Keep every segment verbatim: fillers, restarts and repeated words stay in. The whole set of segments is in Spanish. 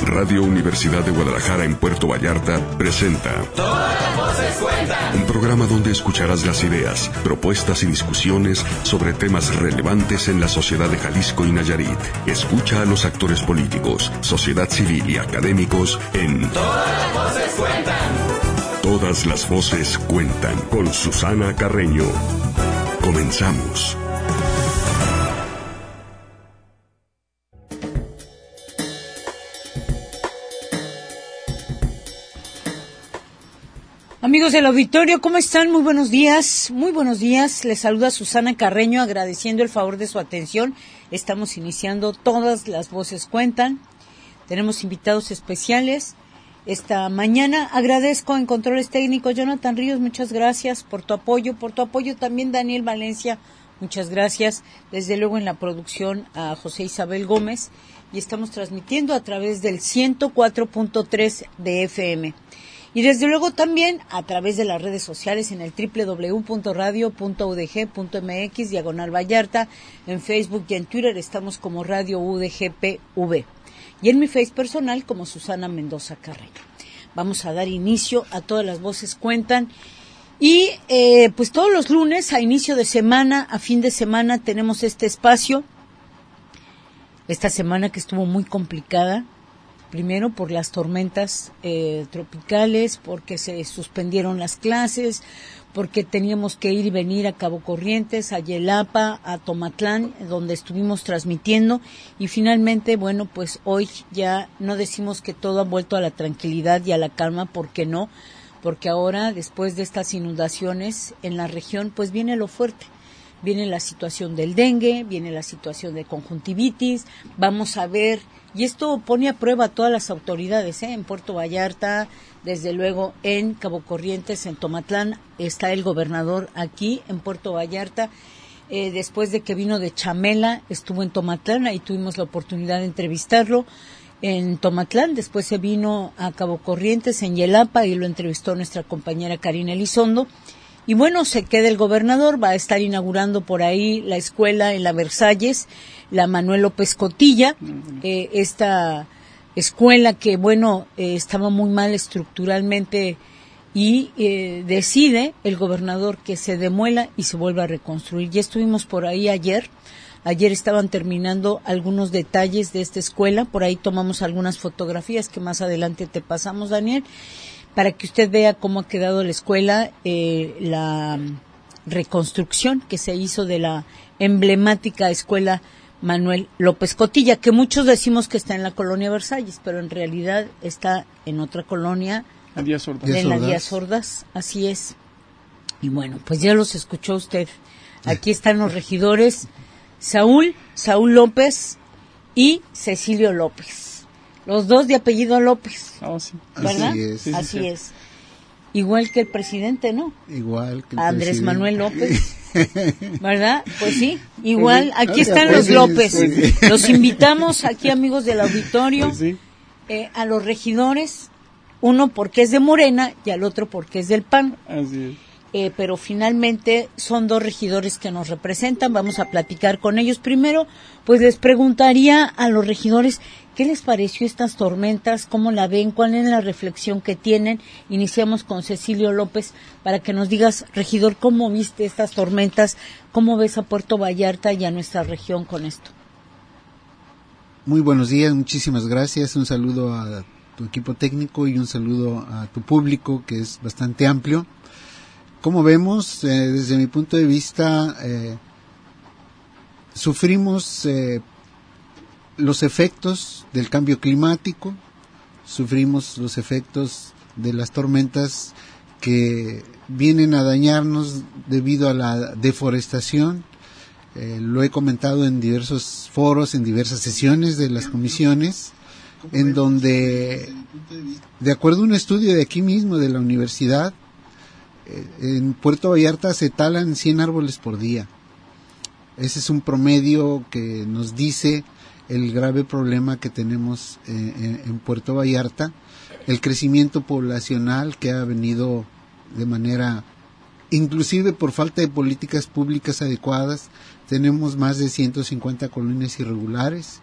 Radio Universidad de Guadalajara en Puerto Vallarta presenta Todas las voces cuentan. Un programa donde escucharás las ideas, propuestas y discusiones sobre temas relevantes en la sociedad de Jalisco y Nayarit. Escucha a los actores políticos, sociedad civil y académicos en Todas las voces cuentan. Todas las voces cuentan con Susana Carreño. Comenzamos. Amigos del auditorio, ¿cómo están? Muy buenos días, muy buenos días. Les saluda Susana Carreño agradeciendo el favor de su atención. Estamos iniciando Todas las voces cuentan. Tenemos invitados especiales. Esta mañana agradezco en controles técnicos Jonathan Ríos, muchas gracias por tu apoyo, por tu apoyo también Daniel Valencia, muchas gracias. Desde luego en la producción a José Isabel Gómez y estamos transmitiendo a través del ciento cuatro punto tres de F M. Y desde luego también a través de las redes sociales en el doble u doble u doble u punto radio punto u d g punto m x, diagonal Vallarta, en Facebook y en Twitter estamos como Radio U D G P V. Y en mi Face personal como Susana Mendoza Carreño. Vamos a dar inicio a Todas las voces cuentan. Y eh, pues todos los lunes, a inicio de semana, a fin de semana, tenemos este espacio. Esta semana que estuvo muy complicada. Primero por las tormentas eh, tropicales, porque se suspendieron las clases, porque teníamos que ir y venir a Cabo Corrientes, a Yelapa, a Tomatlán, donde estuvimos transmitiendo. Y finalmente, bueno, pues hoy ya no decimos que todo ha vuelto a la tranquilidad y a la calma, ¿por qué no? Porque ahora, después de estas inundaciones en la región, pues viene lo fuerte. Viene la situación del dengue, viene la situación de conjuntivitis, vamos a ver, y esto pone a prueba a todas las autoridades, ¿eh? En Puerto Vallarta, desde luego en Cabo Corrientes, en Tomatlán, está el gobernador aquí en Puerto Vallarta, eh, después de que vino de Chamela, estuvo en Tomatlán, ahí tuvimos la oportunidad de entrevistarlo, en Tomatlán, después se vino a Cabo Corrientes, en Yelapa, y lo entrevistó nuestra compañera Karina Elizondo. Y bueno, se queda el gobernador, va a estar inaugurando por ahí la escuela en la Versalles, la Manuel López Cotilla, eh, esta escuela que, bueno, eh, estaba muy mal estructuralmente y eh, decide el gobernador que se demuela y se vuelva a reconstruir. Ya estuvimos por ahí ayer, ayer estaban terminando algunos detalles de esta escuela, por ahí tomamos algunas fotografías que más adelante te pasamos, Daniel, para que usted vea cómo ha quedado la escuela, eh, la reconstrucción que se hizo de la emblemática escuela Manuel López Cotilla, que muchos decimos que está en la colonia Versalles, pero en realidad está en otra colonia, en Díaz Ordaz. En la Díaz Ordaz, así es. Y bueno, pues ya los escuchó usted. Aquí están los regidores, Saúl, Saúl López y Cecilio López. Los dos de apellido López, oh, sí. ¿verdad? Así es. Sí, sí, Así sí. es. Igual que el presidente, ¿no? Igual que el Andrés presidente. Manuel López, ¿verdad? Pues sí, igual. Pues sí. Aquí Ah, están pues los sí, López. pues sí. Los invitamos aquí, amigos del auditorio, Pues sí. eh, a los regidores, uno porque es de Morena y al otro porque es del P A N. Así es. Eh, pero finalmente son dos regidores que nos representan, vamos a platicar con ellos. Primero, pues les preguntaría a los regidores, ¿qué les pareció estas tormentas? ¿Cómo la ven? ¿Cuál es la reflexión que tienen? Iniciamos con Cecilio López para que nos digas, regidor, ¿cómo viste estas tormentas? ¿Cómo ves a Puerto Vallarta y a nuestra región con esto? Muy buenos días, muchísimas gracias. Un saludo a tu equipo técnico y un saludo a tu público, que es bastante amplio. Como vemos, eh, desde mi punto de vista, eh, sufrimos eh, los efectos del cambio climático, sufrimos los efectos de las tormentas que vienen a dañarnos debido a la deforestación. Eh, lo he comentado en diversos foros, en diversas sesiones de las comisiones, en donde, de acuerdo a un estudio de aquí mismo, de la universidad, en Puerto Vallarta se talan cien árboles por día. Ese es un promedio que nos dice el grave problema que tenemos eh, en Puerto Vallarta, el crecimiento poblacional que ha venido de manera, inclusive por falta de políticas públicas adecuadas. Tenemos más de ciento cincuenta colonias irregulares,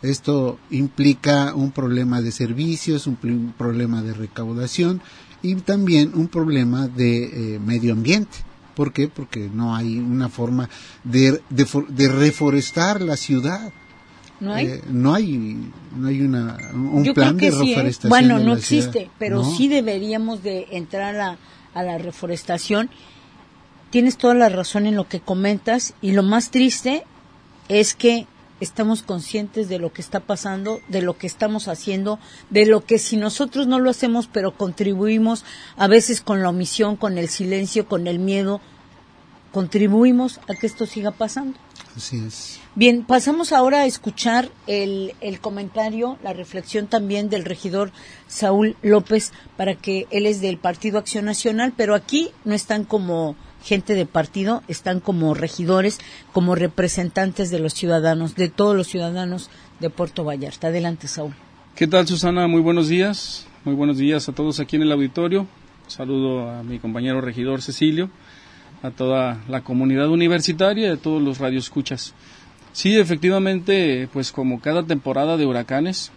Esto implica un problema de servicios, un, pl- un problema de recaudación y también un problema de eh, medio ambiente. ¿Por qué? Porque no hay una forma de, de, de reforestar la ciudad. ¿No hay? Eh, no hay, no hay una, un Yo plan creo que de sí, reforestación. ¿eh? Bueno, de no la existe, ciudad. pero No. sí deberíamos de entrar a, a la reforestación. Tienes toda la razón en lo que comentas y lo más triste es que estamos conscientes de lo que está pasando, de lo que estamos haciendo, de lo que si nosotros no lo hacemos, pero contribuimos a veces con la omisión, con el silencio, con el miedo, contribuimos a que esto siga pasando. Así es. Bien, pasamos ahora a escuchar el, el comentario, la reflexión también del regidor Saúl López, para que él es del Partido Acción Nacional, pero aquí no están como gente de partido, están como regidores, como representantes de los ciudadanos, de todos los ciudadanos de Puerto Vallarta. Adelante, Saúl. ¿Qué tal, Susana? Muy buenos días. Muy buenos días a todos aquí en el auditorio. Saludo a mi compañero regidor Cecilio, a toda la comunidad universitaria y a todos los radioescuchas. Sí, efectivamente, pues como cada temporada de huracanes,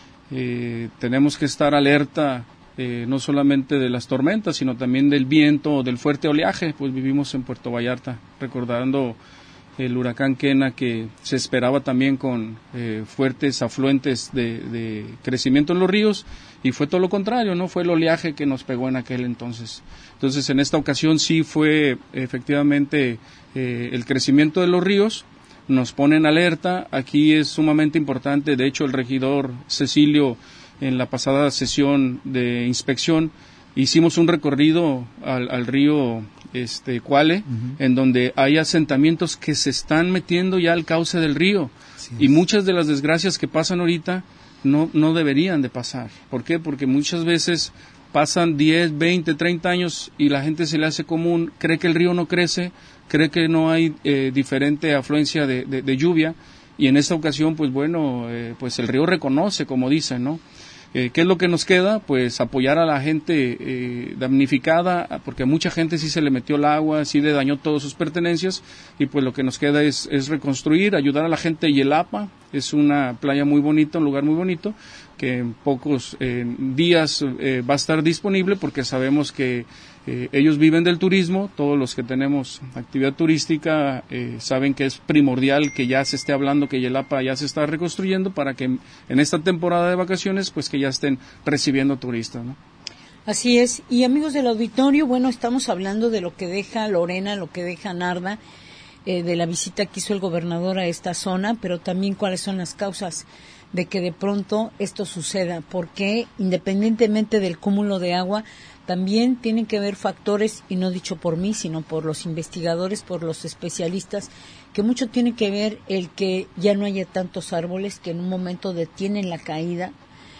eh, tenemos que estar alerta eh, no solamente de las tormentas, sino también del viento o del fuerte oleaje. Pues vivimos en Puerto Vallarta, recordando el huracán Kena, que se esperaba también con eh, fuertes afluentes de, de crecimiento en los ríos, y fue todo lo contrario, ¿no? Fue el oleaje que nos pegó en aquel entonces. Entonces, en esta ocasión sí fue efectivamente eh, el crecimiento de los ríos, nos pone en alerta. Aquí es sumamente importante, de hecho el regidor Cecilio, en la pasada sesión de inspección, hicimos un recorrido al, al río este, Cuale, uh-huh. en donde hay asentamientos que se están metiendo ya al cauce del río, y muchas de las desgracias que pasan ahorita no, no deberían de pasar. ¿Por qué? Porque muchas veces pasan diez, veinte, treinta años y la gente se le hace común, cree que el río no crece, cree que no hay eh, diferente afluencia de, de, de lluvia, y en esta ocasión, pues bueno, eh, pues el río reconoce, como dicen, ¿no? Eh, ¿Qué es lo que nos queda? Pues apoyar a la gente eh, damnificada, porque a mucha gente sí se le metió el agua, sí le dañó todas sus pertenencias, y pues lo que nos queda es, es reconstruir, ayudar a la gente de Yelapa. Es una playa muy bonita, un lugar muy bonito, que en pocos eh, días eh, va a estar disponible, porque sabemos que eh, ellos viven del turismo. Todos los que tenemos actividad turística eh, saben que es primordial que ya se esté hablando que Yelapa ya se está reconstruyendo, para que en esta temporada de vacaciones pues que ya estén recibiendo turistas, ¿no? Así es. Y amigos del auditorio, bueno, estamos hablando de lo que deja Lorena, lo que deja Narda, eh, de la visita que hizo el gobernador a esta zona, pero también cuáles son las causas de que de pronto esto suceda, porque independientemente del cúmulo de agua, también tienen que ver factores, y no dicho por mí, sino por los investigadores, por los especialistas, que mucho tiene que ver el que ya no haya tantos árboles, que en un momento detienen la caída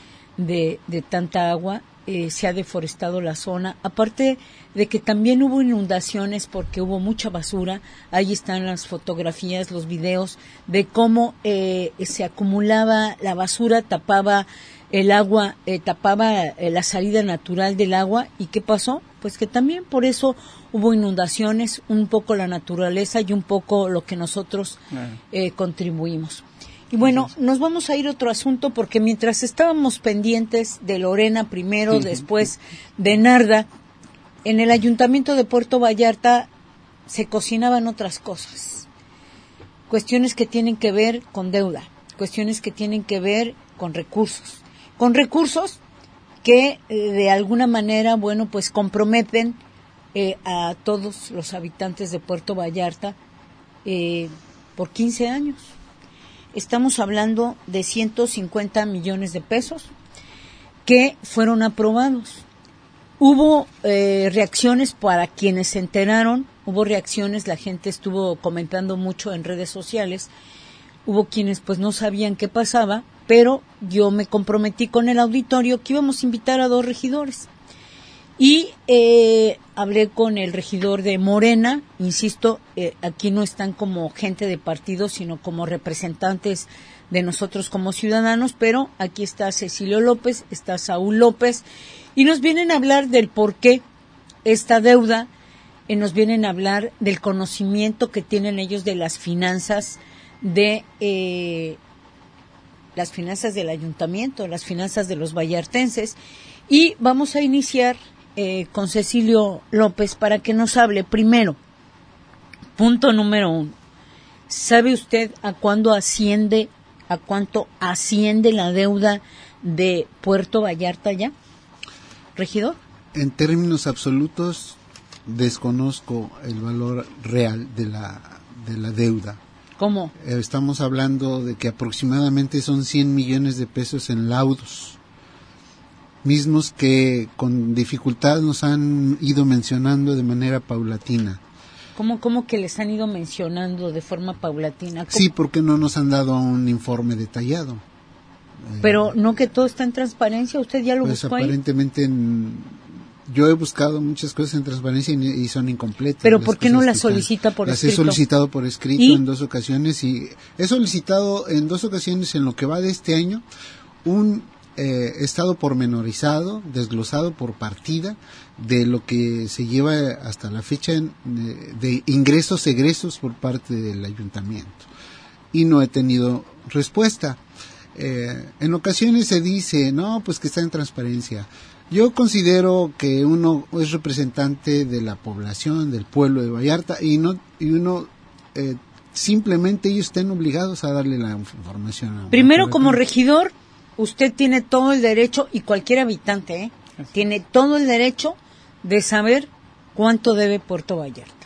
de, de tanta agua, eh, se ha deforestado la zona, aparte de que también hubo inundaciones porque hubo mucha basura. Ahí están las fotografías, los videos de cómo eh, se acumulaba la basura, tapaba el agua, eh, tapaba eh, la salida natural del agua. ¿Y qué pasó? Pues que también por eso hubo inundaciones, un poco la naturaleza y un poco lo que nosotros eh, contribuimos. Y bueno, nos vamos a ir a otro asunto, porque mientras estábamos pendientes de Lorena primero, uh-huh. después de Narda, en el Ayuntamiento de Puerto Vallarta se cocinaban otras cosas. Cuestiones que tienen que ver con deuda, cuestiones que tienen que ver con recursos. Con recursos que eh, de alguna manera, bueno, pues comprometen eh, a todos los habitantes de Puerto Vallarta eh, por quince años. Estamos hablando de ciento cincuenta millones de pesos que fueron aprobados. Hubo eh, reacciones para quienes se enteraron, hubo reacciones, la gente estuvo comentando mucho en redes sociales, hubo quienes pues no sabían qué pasaba, pero yo me comprometí con el auditorio que íbamos a invitar a dos regidores. Y eh, hablé con el regidor de Morena, insisto, eh, aquí no están como gente de partido, sino como representantes de nosotros como ciudadanos, pero aquí está Cecilio López, está Saúl López, y nos vienen a hablar del por qué esta deuda, eh, nos vienen a hablar del conocimiento que tienen ellos de las finanzas de eh, las finanzas del ayuntamiento, las finanzas de los vallartenses. Y vamos a iniciar eh, con Cecilio López para que nos hable primero. Punto número uno. ¿Sabe usted a cuándo asciende, a cuánto asciende la deuda de Puerto Vallarta ya, regidor? En términos absolutos, desconozco el valor real de la, de la deuda. ¿Cómo? Estamos hablando de que aproximadamente son cien millones de pesos en laudos, mismos que con dificultad nos han ido mencionando de manera paulatina. ¿Cómo, cómo que les han ido mencionando de forma paulatina? ¿Cómo? Sí, porque no nos han dado un informe detallado. Pero no que todo está en transparencia, usted ya lo pues buscó ahí. Aparentemente en, yo he buscado muchas cosas en transparencia y, y son incompletas. Pero ¿por qué no las solicita por las escrito? Las he solicitado por escrito ¿Y? en dos ocasiones y he solicitado en dos ocasiones en lo que va de este año un eh, estado pormenorizado, desglosado por partida de lo que se lleva hasta la fecha en, de, de ingresos egresos por parte del ayuntamiento y no he tenido respuesta. Eh, en ocasiones se dice, no, pues que está en transparencia. Yo considero que uno es representante de la población, del pueblo de Vallarta, y no y uno eh, simplemente ellos estén obligados a darle la información. A Primero, como regidor, usted tiene todo el derecho, y cualquier habitante, ¿eh? tiene todo el derecho de saber cuánto debe Puerto Vallarta.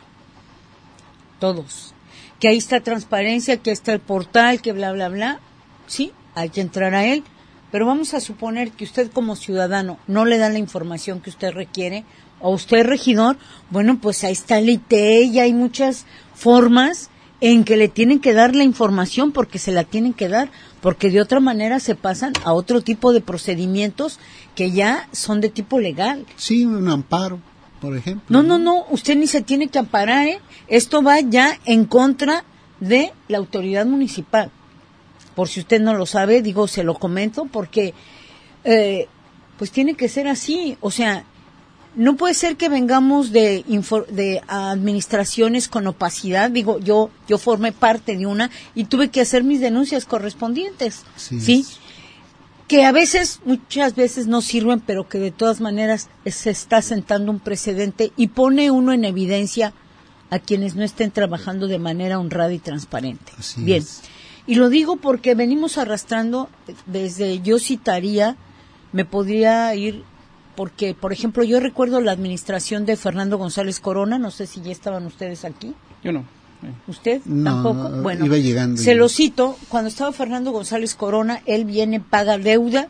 Todos. Que ahí está transparencia, que está el portal, que bla, bla, bla. Sí, hay que entrar a él. Pero vamos a suponer que usted como ciudadano no le da la información que usted requiere, o usted regidor, bueno, pues ahí está el I T E y hay muchas formas en que le tienen que dar la información porque se la tienen que dar, porque de otra manera se pasan a otro tipo de procedimientos que ya son de tipo legal. Sí, un amparo, por ejemplo. No, no, no, usted ni se tiene que amparar, ¿eh? Esto va ya en contra de la autoridad municipal. Por si usted no lo sabe, digo, se lo comento, porque eh, pues tiene que ser así. O sea, no puede ser que vengamos de infor- de administraciones con opacidad. Digo, yo yo formé parte de una y tuve que hacer mis denuncias correspondientes, sí, ¿sí? Que a veces, muchas veces no sirven, pero que de todas maneras se está sentando un precedente y pone uno en evidencia a quienes no estén trabajando de manera honrada y transparente. Así Bien. Es. Y lo digo porque venimos arrastrando desde, yo citaría, me podría ir, porque, por ejemplo, yo recuerdo la administración de Fernando González Corona, no sé si ya estaban ustedes aquí. Yo no. ¿Usted? No, ¿Tampoco? no, bueno, iba llegando se ya. lo cito, cuando estaba Fernando González Corona, él viene, paga deuda,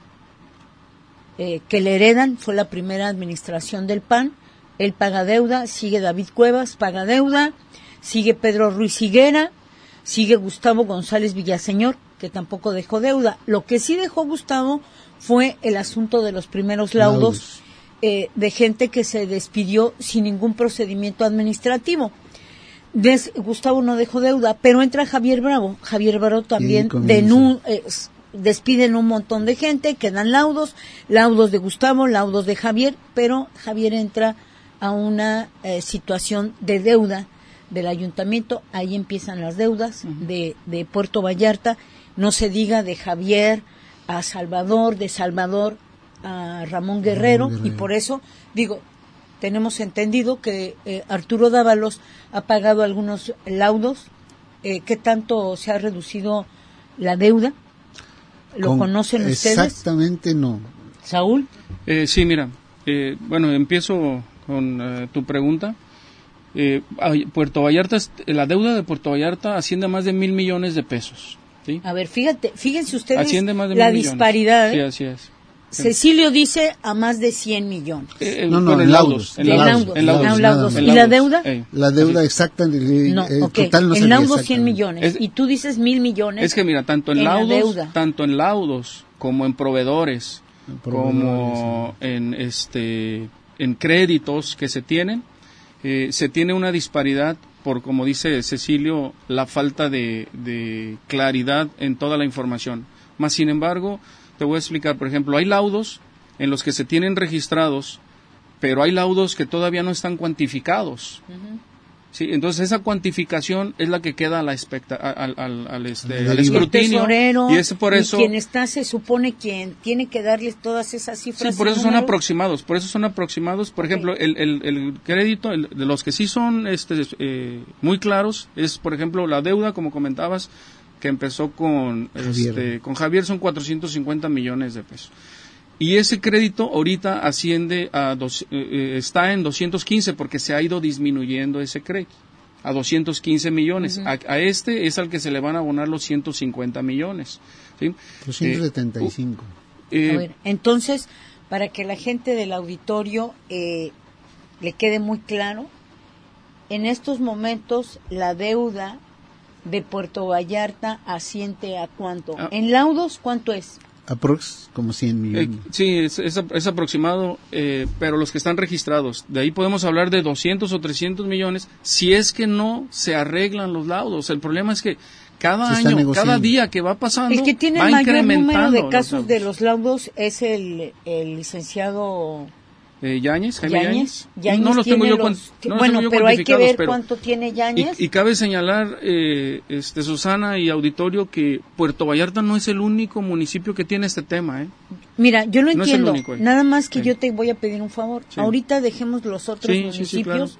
eh, que le heredan, fue la primera administración del P A N, él paga deuda, sigue David Cuevas, paga deuda, sigue Pedro Ruiz Higuera, sigue Gustavo González Villaseñor, que tampoco dejó deuda. Lo que sí dejó Gustavo fue el asunto de los primeros laudos, laudos. Eh, de gente que se despidió sin ningún procedimiento administrativo. Des, Gustavo no dejó deuda, pero entra Javier Bravo. Javier Bravo también denu, eh, despiden un montón de gente, quedan laudos, laudos de Gustavo, laudos de Javier, pero Javier entra a una eh, situación de deuda del ayuntamiento, ahí empiezan las deudas uh-huh. de, de Puerto Vallarta, no se diga de Javier a Salvador, de Salvador a Ramón Guerrero, Ramón Guerrero. Y por eso, digo, tenemos entendido que eh, Arturo Dávalos ha pagado algunos laudos, eh, ¿qué tanto se ha reducido la deuda? ¿Lo Con, conocen ustedes? Exactamente no. ¿Saúl? Eh, sí, mira, eh, bueno, empiezo con eh, tu pregunta. Eh, Puerto Vallarta, la deuda de Puerto Vallarta asciende a más de mil millones de pesos. ¿Sí? A ver, fíjate, fíjense ustedes asciende más de la mil disparidad. Sí, así es. Cecilio dice a más de cien millones. Eh, no, no, en laudos. En laudos. En laudos. En laudos. ¿Y la deuda? Eh. La deuda exacta, el, no, el okay. total no en laudos cien millones. Es, y tú dices mil millones. Es que mira, tanto en, en laudos, tanto en laudos como en proveedores, en proveedores como sí. en este en créditos que se tienen, eh, se tiene una disparidad por, como dice Cecilio, la falta de, de claridad en toda la información. Más sin embargo, te voy a explicar, por ejemplo, hay laudos en los que se tienen registrados, pero hay laudos que todavía no están cuantificados. Uh-huh. Sí, entonces esa cuantificación es la que queda a la expecta al, al, al, este, El al escrutinio. Tesorero, y es por eso. Y quien está, se supone, quien tiene que darles todas esas cifras. Sí, por eso son números. aproximados. Por eso son aproximados. Por Okay. ejemplo, el, el, el crédito, el, de los que sí son este, eh, muy claros, es, por ejemplo, la deuda, como comentabas, que empezó con Javier. Este, con Javier, son cuatrocientos cincuenta millones de pesos. Y ese crédito ahorita asciende a dos, eh, está en doscientos quince porque se ha ido disminuyendo ese crédito a doscientos quince millones. Uh-huh. a, a este es al que se le van a abonar los ciento cincuenta millones. ¿Sí? doscientos setenta y cinco. Eh, a ver, entonces, para que la gente del auditorio eh, le quede muy claro, en estos momentos la deuda de Puerto Vallarta asciende a cuánto. Ah. En laudos, ¿cuánto es? Aprox como cien millones. Eh, sí, es, es, es aproximado, eh, pero los que están registrados, de ahí podemos hablar de doscientos o trescientos millones, si es que no se arreglan los laudos. El problema es que cada se año, cada día que va pasando, el que tiene va el mayor número de los casos laudos. de los laudos es el, el licenciado Eh, Yáñez, Jaime Yáñez. Yáñez. No los tengo yo, los, no bueno, tengo yo pero hay que ver pero, cuánto tiene Yáñez. Y, y cabe señalar, eh, este, Susana y auditorio, que Puerto Vallarta no es el único municipio que tiene este tema, ¿eh? Mira, yo lo no entiendo, es el único, ¿eh? nada más que sí. yo te voy a pedir un favor. Sí. Ahorita dejemos los otros sí, municipios, sí, sí, claro.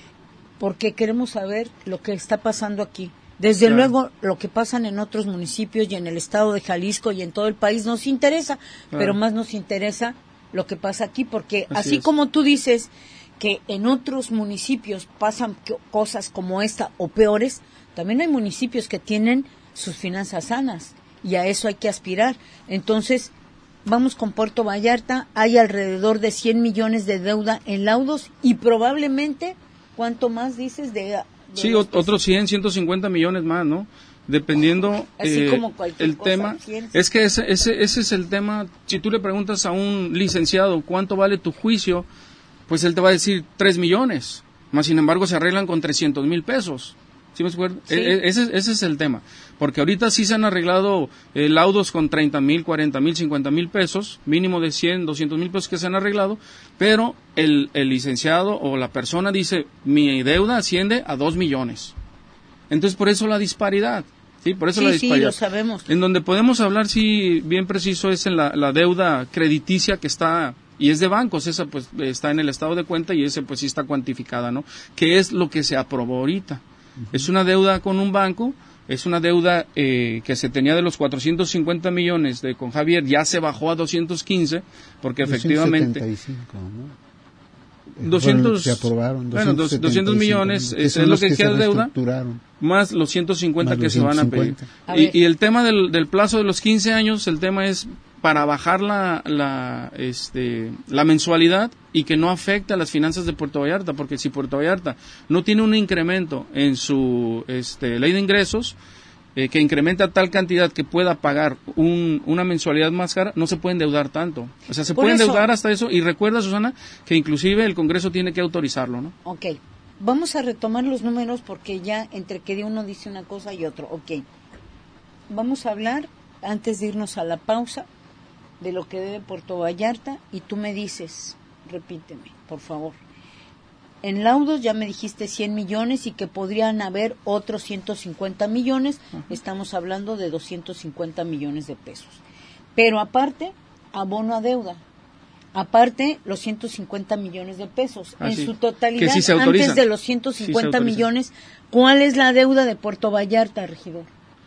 porque queremos saber lo que está pasando aquí. Desde claro. luego, lo que pasa en otros municipios y en el estado de Jalisco y en todo el país nos interesa, claro. pero más nos interesa lo que pasa aquí, porque así, así como tú dices que en otros municipios pasan cosas como esta o peores, también hay municipios que tienen sus finanzas sanas y a eso hay que aspirar. Entonces, vamos con Puerto Vallarta, hay alrededor de cien millones de deuda en laudos y probablemente, ¿cuánto más dices? de, de Sí, otros cien, ciento cincuenta millones más, ¿no? Dependiendo Así eh, como cualquier el cosa, tema, cien, es que ese, ese, ese es el tema. Si tú le preguntas a un licenciado cuánto vale tu juicio, pues él te va a decir tres millones, más sin embargo se arreglan con trescientos mil pesos. ¿Sí me acuerdo? Sí. E- ese, ese es el tema, porque ahorita sí se han arreglado eh, laudos con treinta mil, cuarenta mil, cincuenta mil pesos, mínimo de cien, doscientos mil pesos que se han arreglado, pero el, el licenciado o la persona dice, mi deuda asciende a dos millones. Entonces, por eso la disparidad. Sí, por eso sí, la disparidad. Sí, lo sabemos. En donde podemos hablar, sí, bien preciso, es en la, la deuda crediticia que está, y es de bancos, esa pues está en el estado de cuenta y ese pues sí está cuantificada, ¿no? Que es lo que se aprobó ahorita. Uh-huh. Es una deuda con un banco, es una deuda eh, que se tenía de los cuatrocientos cincuenta millones de con Javier, ya se bajó a doscientos quince, porque efectivamente... doscientos setenta y cinco, ¿no? doscientos, se aprobaron, bueno, doscientos millones es, es lo que, que queda de deuda, más los ciento cincuenta más que los se van a pedir. A y, y el tema del, del plazo de los quince años, el tema es para bajar la, la, este, la mensualidad y que no afecte a las finanzas de Puerto Vallarta, porque si Puerto Vallarta no tiene un incremento en su este, ley de ingresos, Eh, que incrementa tal cantidad que pueda pagar un, una mensualidad más cara, no se puede endeudar tanto. O sea, se Por puede eso, endeudar hasta eso. Y recuerda, Susana, que inclusive el Congreso tiene que autorizarlo, ¿no? Ok. Vamos a retomar los números porque ya entre que uno dice una cosa y otro. Ok. Vamos a hablar, antes de irnos a la pausa, de lo que debe Puerto Vallarta y tú me dices, repíteme, por favor. En laudos ya me dijiste cien millones y que podrían haber otros ciento cincuenta millones, uh-huh. Estamos hablando de doscientos cincuenta millones de pesos. Pero aparte, abono a deuda, aparte los ciento cincuenta millones de pesos. Ah, en sí. Su totalidad, si antes de los ciento cincuenta sí millones, ¿cuál es la deuda de Puerto Vallarta, regidor?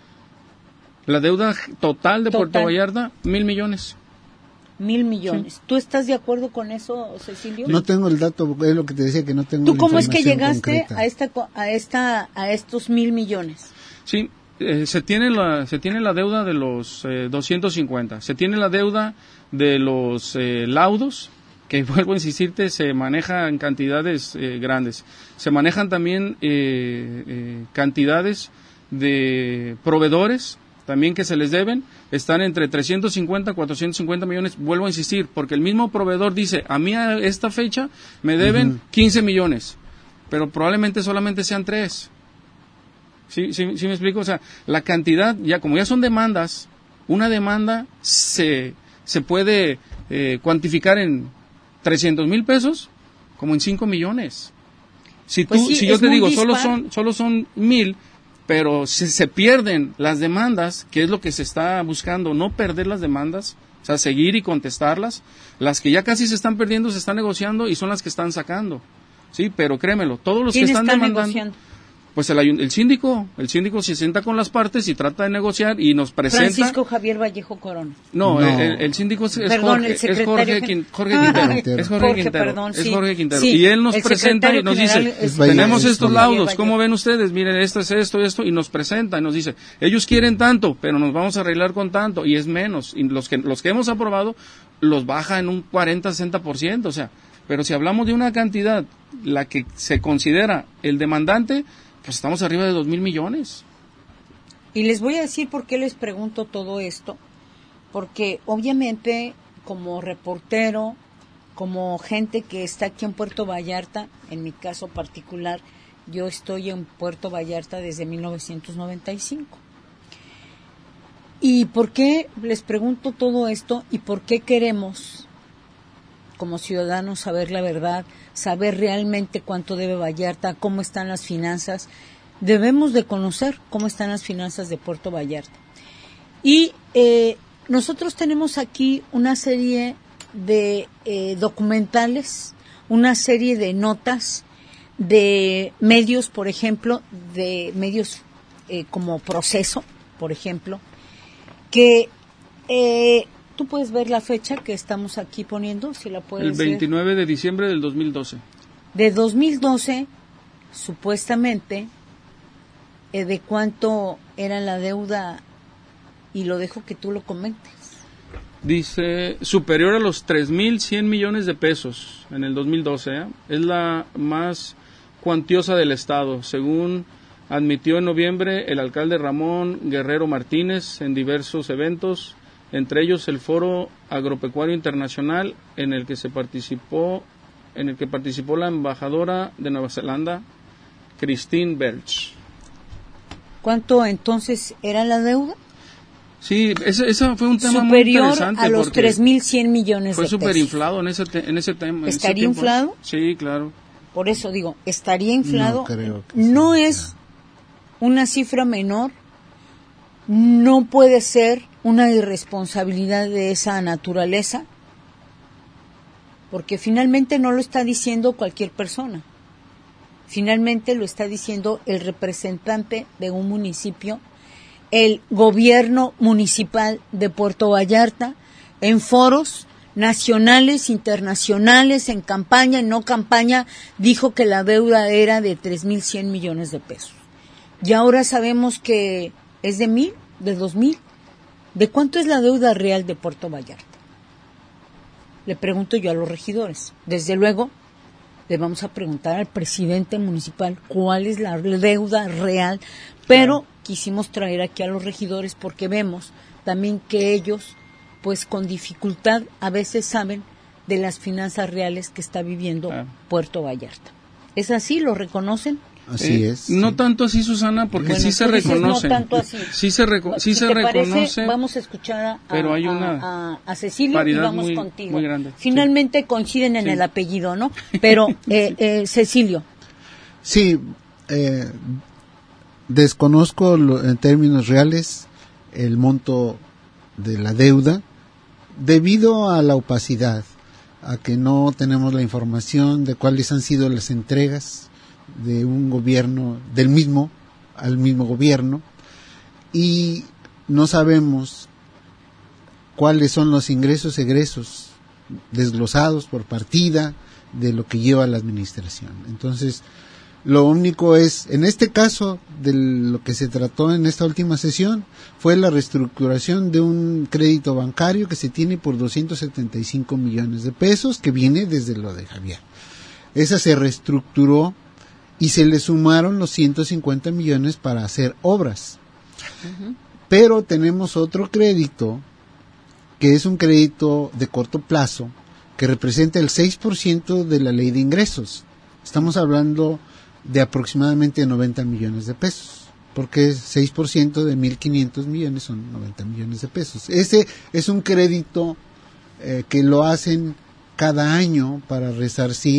La deuda total de total. Puerto Vallarta, mil millones. Mil millones. Sí. ¿Tú estás de acuerdo con eso, Cecilio? No tengo el dato, es lo que te decía que no tengo. ¿Tú cómo es que llegaste concreta. a esta a esta a estos mil millones? Sí, eh, se tiene la se tiene la deuda de los eh, doscientos cincuenta, se tiene la deuda de los eh, laudos, que vuelvo a insistirte, se maneja en cantidades eh, grandes. Se manejan también eh, eh, cantidades de proveedores también que se les deben, están entre trescientos cincuenta, cuatrocientos cincuenta millones, vuelvo a insistir, porque el mismo proveedor dice, a mí a esta fecha me deben uh-huh. quince millones, pero probablemente solamente sean tres. ¿Sí, sí, sí me explico? O sea, la cantidad, ya como ya son demandas, una demanda se, se puede eh, cuantificar en trescientos mil pesos como en cinco millones. Si, tú, Pues sí, si yo es te muy digo, solo dispar. son, solo son mil, pero si se pierden las demandas, que es lo que se está buscando, no perder las demandas, o sea, seguir y contestarlas, las que ya casi se están perdiendo se están negociando y son las que están sacando. Sí, pero créemelo, todos los que ¿Quién están está demandando, negociando? pues el, ayun- el síndico, el síndico se sienta con las partes y trata de negociar y nos presenta. Francisco Javier Vallejo Corona. No, No. El, el síndico es, es Perdón, Jorge, el es secretario Jorge, gen- Quin- Jorge Ah, Quintero. Es Jorge, Jorge, Quintero. perdón, es sí. Jorge Quintero. Sí, Y él nos el presenta y secretario nos general dice, es tenemos Vallejo. estos Javier laudos, Vallejo. ¿cómo ven ustedes? Miren, esto es esto, esto, y nos presenta y nos dice, ellos quieren tanto, pero nos vamos a arreglar con tanto, y es menos. Y los que, los que hemos aprobado los baja en un cuarenta, sesenta por ciento, o sea, pero si hablamos de una cantidad, la que se considera el demandante, pues estamos arriba de dos mil millones. Y les voy a decir por qué les pregunto todo esto. Porque obviamente como reportero, como gente que está aquí en Puerto Vallarta, en mi caso particular, yo estoy en Puerto Vallarta desde mil novecientos noventa y cinco. ¿Y por qué les pregunto todo esto y por qué queremos, como ciudadanos, saber la verdad, saber realmente cuánto debe Vallarta, cómo están las finanzas? Debemos de conocer cómo están las finanzas de Puerto Vallarta. Y eh, nosotros tenemos aquí una serie de eh, documentales, una serie de notas de medios, por ejemplo, de medios eh, como Proceso, por ejemplo, que eh, tú puedes ver la fecha que estamos aquí poniendo, si la puedes El veintinueve de diciembre del dos mil doce. ver. De dos mil doce, supuestamente, eh, de cuánto era la deuda, y lo dejo que tú lo comentes. Dice, superior a los tres mil cien millones de pesos en el dos mil doce. ¿eh? Es la más cuantiosa del Estado, según admitió en noviembre el alcalde Ramón Guerrero Martínez en diversos eventos, entre ellos el Foro Agropecuario Internacional, en el que se participó, en el que participó la embajadora de Nueva Zelanda, Christine Belch. ¿Cuánto entonces era la deuda? Sí, ese, ese fue un tema muy Superior interesante. a los porque tres mil cien millones fue de pesos. superinflado en ese, te- en ese tema. en ese ¿Estaría tiempo. inflado? Sí, claro. Por eso digo, estaría inflado. No creo que No sea. es una cifra menor, no puede ser una irresponsabilidad de esa naturaleza, porque finalmente no lo está diciendo cualquier persona. Finalmente lo está diciendo el representante de un municipio, el gobierno municipal de Puerto Vallarta, en foros nacionales, internacionales, en campaña, en no campaña, dijo que la deuda era de tres mil cien millones de pesos. Y ahora sabemos que es de mil, de dos mil. ¿De cuánto es la deuda real de Puerto Vallarta? Le pregunto yo a los regidores. Desde luego, le vamos a preguntar al presidente municipal cuál es la deuda real, pero claro, quisimos traer aquí a los regidores porque vemos también que ellos, pues con dificultad, a veces saben de las finanzas reales que está viviendo claro. Puerto Vallarta. ¿Es así? ¿Lo reconocen? Así eh, es. No sí. tanto así, Susana, porque bueno, sí se dices, reconoce. No tanto así. Sí se, reco sí si se te reconoce. Parece, vamos a escuchar a, pero hay a, una a, a Cecilio y vamos muy, contigo. Muy grande. Finalmente sí. coinciden en sí. el apellido, ¿no? Pero, eh, eh, Cecilio. Sí, eh, desconozco lo, en términos reales el monto de la deuda debido a la opacidad, a que no tenemos la información de cuáles han sido las entregas de un gobierno, del mismo al mismo gobierno, y no sabemos cuáles son los ingresos egresos desglosados por partida de lo que lleva la administración. Entonces, lo único es, en este caso, de lo que se trató en esta última sesión, fue la reestructuración de un crédito bancario que se tiene por doscientos setenta y cinco millones de pesos, que viene desde lo de Javier. Esa se reestructuró y se le sumaron los ciento cincuenta millones para hacer obras. Uh-huh. Pero tenemos otro crédito, que es un crédito de corto plazo, que representa el seis por ciento de la ley de ingresos. Estamos hablando de aproximadamente noventa millones de pesos, porque seis por ciento de mil quinientos millones son noventa millones de pesos. Ese es un crédito eh, que lo hacen cada año para resarcir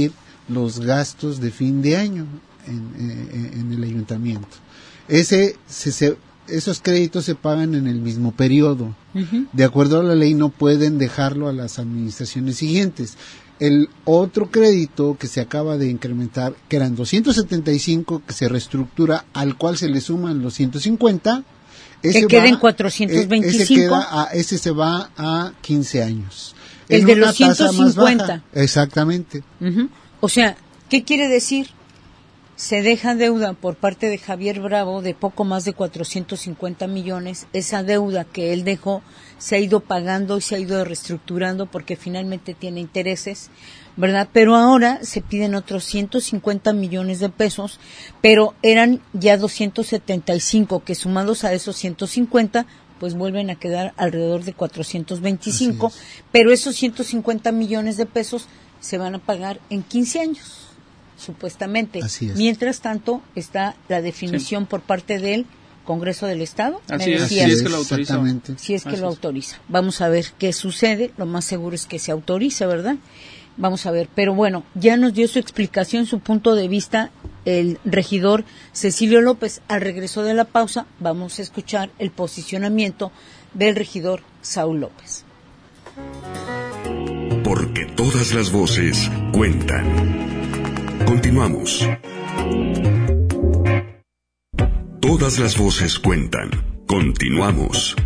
los gastos de fin de año en, en, en el ayuntamiento. Ese se, se, esos créditos se pagan en el mismo periodo. Uh-huh. De acuerdo a la ley no pueden dejarlo a las administraciones siguientes. El otro crédito que se acaba de incrementar, que eran doscientos setenta y cinco, que se reestructura, al cual se le suman los ciento cincuenta, ese que queden va, cuatrocientos veinticinco. Ese, queda a, ese se va a quince años. El en de una los ciento cincuenta. Exactamente. Uh-huh. O sea, ¿qué quiere decir? Se deja deuda por parte de Javier Bravo de poco más de cuatrocientos cincuenta millones. Esa deuda que él dejó se ha ido pagando y se ha ido reestructurando porque finalmente tiene intereses, ¿verdad? Pero ahora se piden otros ciento cincuenta millones de pesos, pero eran ya doscientos setenta y cinco, que sumados a esos ciento cincuenta, pues vuelven a quedar alrededor de cuatrocientos veinticinco, pero esos ciento cincuenta millones de pesos se van a pagar en quince años, supuestamente. Así es. Mientras tanto, está la definición sí. por parte del Congreso del Estado. Así es, si es que lo autoriza. Si es que Así lo autoriza. Vamos a ver qué sucede. Lo más seguro es que se autorice, ¿verdad? Vamos a ver. Pero bueno, ya nos dio su explicación, su punto de vista, el regidor Cecilio López. Al regreso de la pausa, vamos a escuchar el posicionamiento del regidor Saúl López. Porque todas las voces cuentan. Continuamos. Todas las voces cuentan. Continuamos.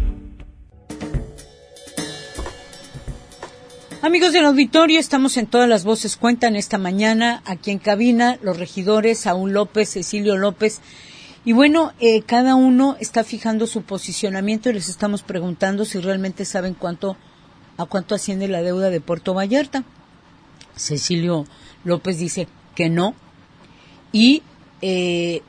Amigos del auditorio, estamos en Todas las Voces Cuentan esta mañana, aquí en cabina, los regidores Saúl López, Cecilio López, y bueno, eh, cada uno está fijando su posicionamiento y les estamos preguntando si realmente saben cuánto, a cuánto asciende la deuda de Puerto Vallarta. Cecilio López dice que no, y eh,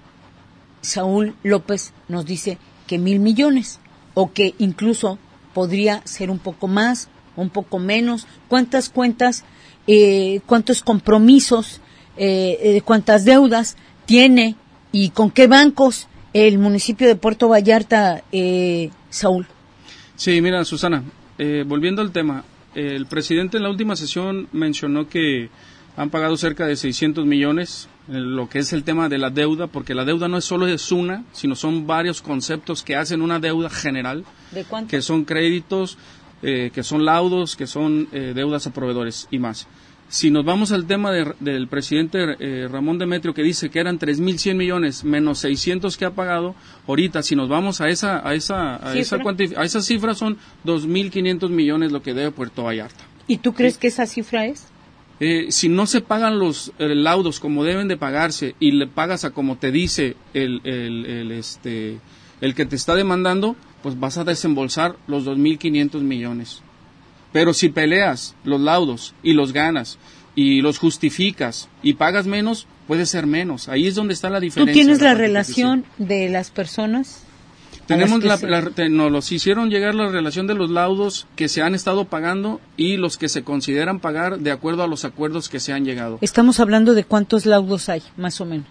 Saúl López nos dice que mil millones, o que incluso podría ser un poco más, un poco menos. ¿Cuántas cuentas, eh, cuántos compromisos, eh, eh, cuántas deudas tiene y con qué bancos el municipio de Puerto Vallarta, eh, Saúl? Sí, mira, Susana, eh, volviendo al tema, eh, el presidente en la última sesión mencionó que han pagado cerca de seiscientos millones, en lo que es el tema de la deuda, porque la deuda no es solo es una, sino son varios conceptos que hacen una deuda general. ¿De cuánto? Que son créditos, Eh, que son laudos, que son eh, deudas a proveedores y más. Si nos vamos al tema de, del presidente eh, Ramón Demetrio, que dice que eran tres mil cien millones menos seiscientos que ha pagado, ahorita si nos vamos a esa a esa a esa, cuantif- a esa cifra son dos mil quinientos millones lo que debe Puerto Vallarta. ¿Y tú crees ¿Sí? que esa cifra es? Eh, si no se pagan los eh, laudos como deben de pagarse y le pagas a como te dice el el, el este el que te está demandando, pues vas a desembolsar los dos mil quinientos millones. Pero si peleas los laudos y los ganas y los justificas y pagas menos, puede ser menos. Ahí es donde está la diferencia. ¿Tú tienes la, la relación de las personas? Tenemos la, la, te, nos los hicieron llegar la relación de los laudos que se han estado pagando y los que se consideran pagar de acuerdo a los acuerdos que se han llegado. Estamos hablando de cuántos laudos hay, más o menos.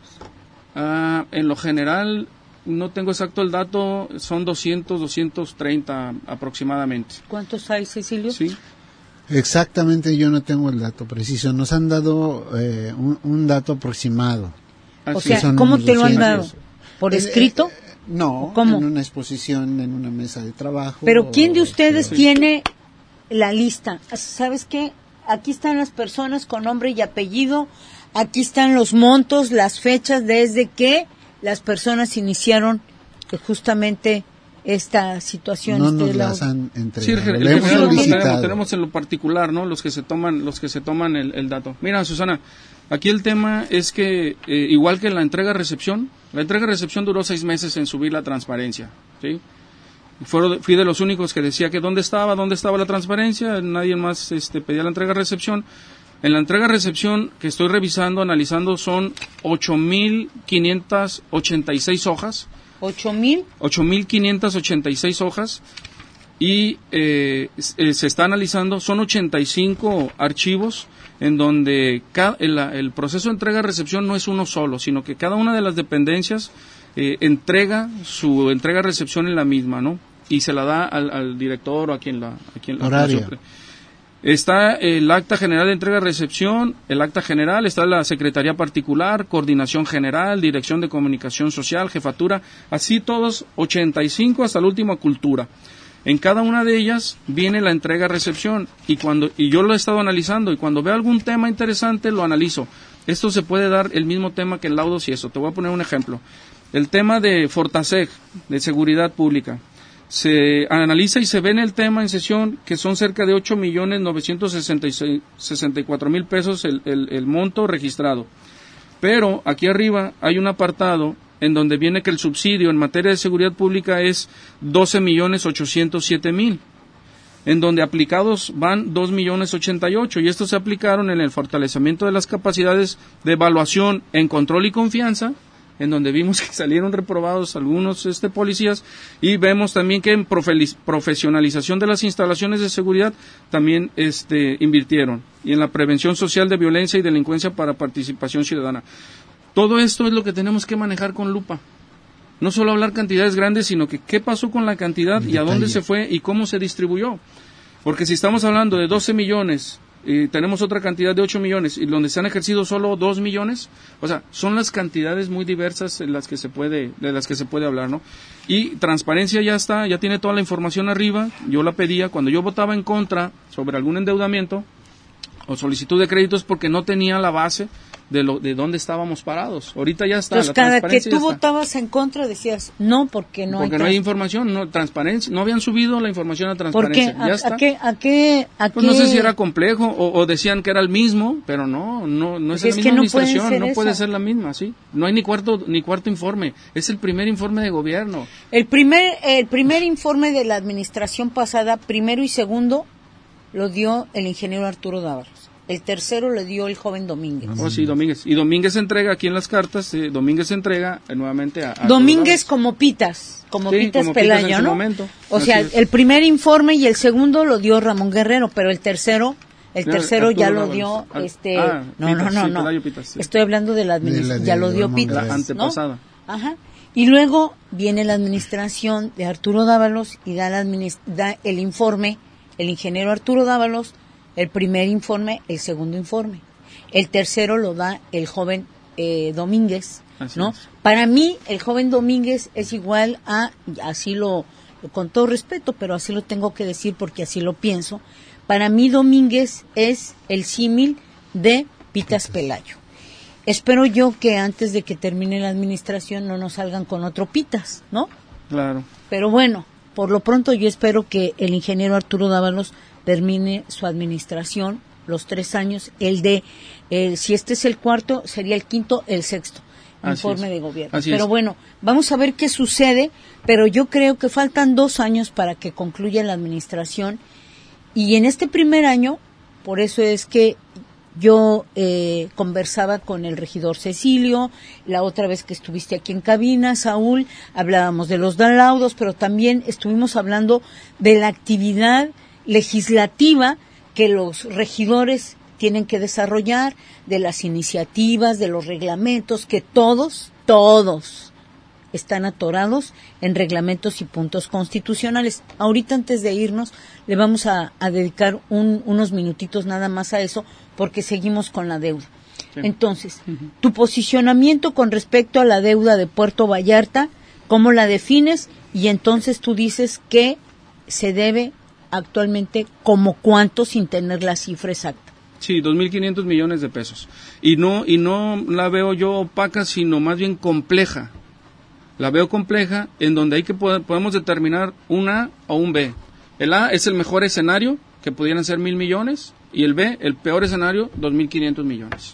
Ah, en lo general, no tengo exacto el dato, son doscientos, doscientos treinta aproximadamente. ¿Cuántos hay, Cecilio? Sí. Exactamente, yo no tengo el dato preciso. Nos han dado eh, un, un dato aproximado. Así o sea, ¿cómo te lo han dado? ¿Por escrito? Eh, eh, no, ¿Cómo? En una exposición, en una mesa de trabajo. Pero ¿quién de ustedes sí. tiene la lista? ¿Sabes qué? Aquí están las personas con nombre y apellido, aquí están los montos, las fechas desde que las personas iniciaron justamente esta situación. No este nos la... las han entregado. Sí, el, el, Le hemos lo solicitado. tenemos, tenemos en lo particular, ¿no? Los que se toman, los que se toman el, el dato. Mira, Susana, aquí el tema es que eh, igual que la entrega-recepción, la entrega-recepción duró seis meses en subir la transparencia, ¿sí? Fui, fui de los únicos que decía que dónde estaba, dónde estaba la transparencia, nadie más este, pedía la entrega-recepción. En la entrega-recepción que estoy revisando, analizando, son ocho mil quinientas ochenta y seis hojas. ¿Ocho mil? ocho mil quinientas ochenta y seis hojas. Y eh, se está analizando, son ochenta y cinco archivos en donde cada, el, el proceso de entrega-recepción no es uno solo, sino que cada una de las dependencias eh, entrega su entrega-recepción en la misma, ¿no? Y se la da al, al director o a quien la... A quien la horaria. Está el acta general de entrega-recepción, el acta general, está la secretaría particular, coordinación general, dirección de comunicación social, jefatura, así todos ochenta y cinco hasta la última cultura. En cada una de ellas viene la entrega-recepción y cuando y yo lo he estado analizando y cuando veo algún tema interesante lo analizo. Esto se puede dar el mismo tema que en laudos y eso. Te voy a poner un ejemplo. El tema de Fortaseg, de seguridad pública. Se analiza y se ve en el tema en sesión que son cerca de ocho millones novecientos sesenta y cuatro mil pesos el, el, el monto registrado. Pero aquí arriba hay un apartado en donde viene que el subsidio en materia de seguridad pública es doce millones ochocientos siete mil, en donde aplicados van dos millones ochenta y ocho, y estos se aplicaron en el fortalecimiento de las capacidades de evaluación en control y confianza, en donde vimos que salieron reprobados algunos este, policías, y vemos también que en profe- profesionalización de las instalaciones de seguridad también este, invirtieron, y en la prevención social de violencia y delincuencia para participación ciudadana. Todo esto es lo que tenemos que manejar con lupa. No solo hablar cantidades grandes, sino que qué pasó con la cantidad y a dónde se fue y cómo se distribuyó. Porque si estamos hablando de doce millones y tenemos otra cantidad de ocho millones y donde se han ejercido solo dos millones, o sea, son las cantidades muy diversas en las que se puede, de las que se puede hablar, ¿no? Y transparencia ya está, ya tiene toda la información arriba. Yo la pedía cuando yo votaba en contra sobre algún endeudamiento o solicitud de créditos porque no tenía la base de lo de dónde estábamos parados. Ahorita ya está. Entonces, la cada que transparencia tú ya está. votabas en contra decías no, porque no porque hay no hay trans- información, no transparencia, no habían subido la información a ¿Por qué? transparencia. ¿A, Ya a está. qué? ¿A qué? ¿A Pues qué? no sé si era complejo o, o decían que era el mismo, pero no, no, no es, Pues la es misma que no puede administración, ser no puede eso. ser la misma, sí. No hay ni cuarto ni cuarto informe, es el primer informe de gobierno. El primer, el primer informe de la administración pasada, primero y segundo, lo dio el ingeniero Arturo Dávalos. El tercero lo dio el joven Domínguez. Oh, sí, Domínguez. Y Domínguez entrega aquí en las cartas, eh, Domínguez entrega eh, nuevamente a... a Domínguez Dávalos. como Pitas, como Sí, Pitas como Pitas en Pelayo, su ¿no? momento. O Así sea, es. el primer informe y el segundo lo dio Ramón Guerrero, pero el tercero, el Claro, tercero Arturo ya lo Dávalos. dio, Ar- este, ah, no, Pitas, no, no, sí, no. Pelayo Pitas, sí. Estoy hablando de la administración, De la ya de lo dio Ramón Pitas, Guerrero. ¿no? Antepasada. Ajá. Y luego viene la administración de Arturo Dávalos y da, la adminis- da el informe, el ingeniero Arturo Dávalos, el primer informe, el segundo informe. El tercero lo da el joven eh, Domínguez, Así ¿no? es. Para mí, el joven Domínguez es igual a, así lo, con todo respeto, pero así lo tengo que decir porque así lo pienso, para mí Domínguez es el símil de Pitas Pelayo. Espero yo que antes de que termine la administración no nos salgan con otro Pitas, ¿no? Claro. Pero bueno, por lo pronto yo espero que el ingeniero Arturo Dávalos termine su administración, los tres años, el de, eh, si este es el cuarto, sería el quinto, el sexto Así informe es. de gobierno. Así Pero es. bueno, vamos a ver qué sucede, pero yo creo que faltan dos años para que concluya la administración y en este primer año, por eso es que yo eh, conversaba con el regidor Cecilio, la otra vez que estuviste aquí en cabina, Saúl, hablábamos de los laudos, pero también estuvimos hablando de la actividad legislativa que los regidores tienen que desarrollar, de las iniciativas, de los reglamentos, que todos, todos están atorados en reglamentos y puntos constitucionales. Ahorita antes de irnos le vamos a, a dedicar un, unos minutitos nada más a eso porque seguimos con la deuda. Sí. Entonces, tu posicionamiento con respecto a la deuda de Puerto Vallarta, ¿cómo la defines? Y entonces tú dices que se debe actualmente como cuánto sin tener la cifra exacta. Sí, dos mil quinientos millones de pesos. Y no y no la veo yo opaca, sino más bien compleja. La veo compleja en donde hay que pod- podemos determinar un A o un B. El A es el mejor escenario, que pudieran ser mil millones, y el B, el peor escenario, dos mil quinientos millones.